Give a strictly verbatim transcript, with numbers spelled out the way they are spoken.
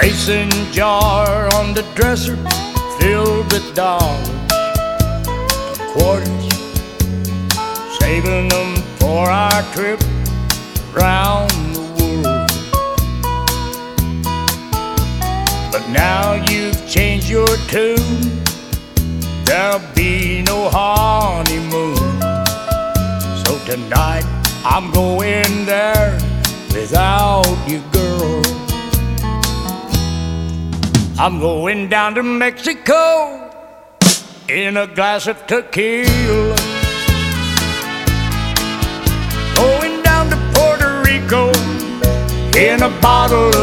Mason jar on the dresser filled with dollars and quarters, saving them for our trip around the world. But now you've changed your tune, there'll be no honeymoon. So tonight I'm going there without you, girl. I'm going down to Mexico in a glass of tequila, going down to Puerto Rico in a bottle